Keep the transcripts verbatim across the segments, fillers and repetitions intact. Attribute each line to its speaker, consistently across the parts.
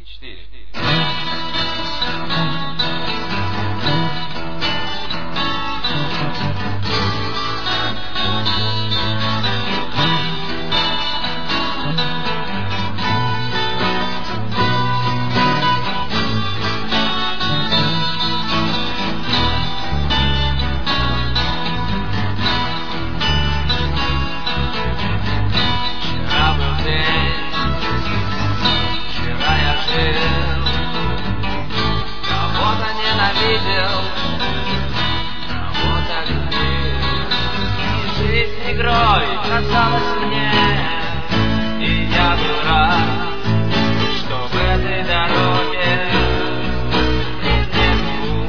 Speaker 1: четыре.
Speaker 2: Игрой казалось мне, и я был рад, что в этой дороге нет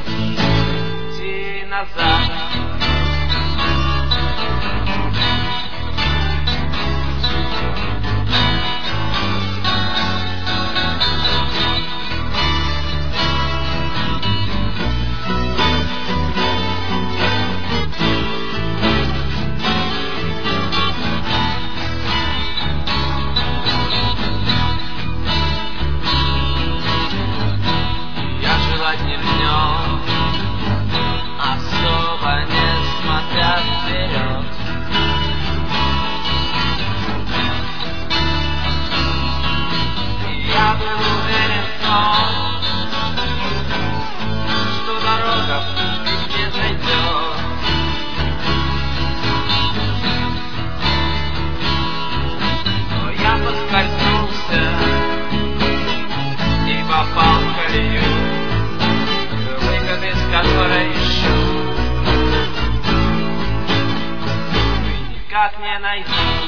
Speaker 2: пути назад. Одним днем, особо не смотря вперед, я был уверен в том, что дорога не зайдет. Но я поскользнулся и попал в колею, из которой ищу, и никак не найду.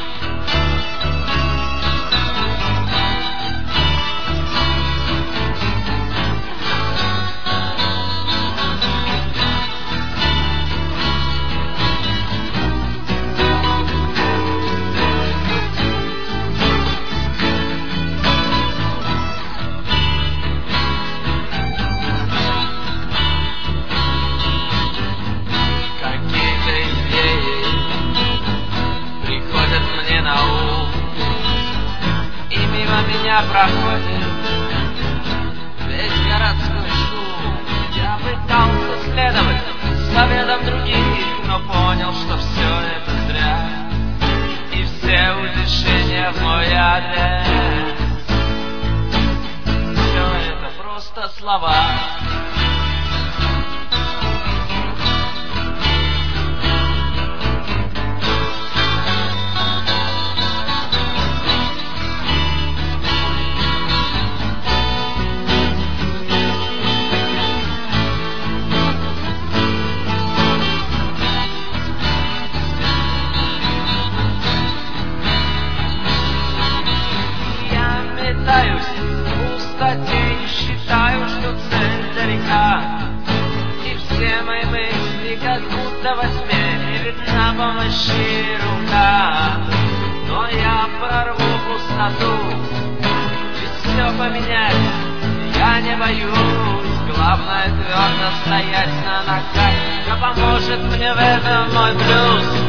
Speaker 2: Меня проходит весь городской шум. Я пытался следовать советам других, но понял, что все это зря, и все утешения в мой адрес — все это просто слова. Метаюсь в пустоте и считаю, что цель далека, и все мои мысли как будто во тьме, не видна помощи рука. Но я прорву пустоту, ведь все поменять я не боюсь. Главное твердо стоять на ногах, что поможет мне в этом мой плюс.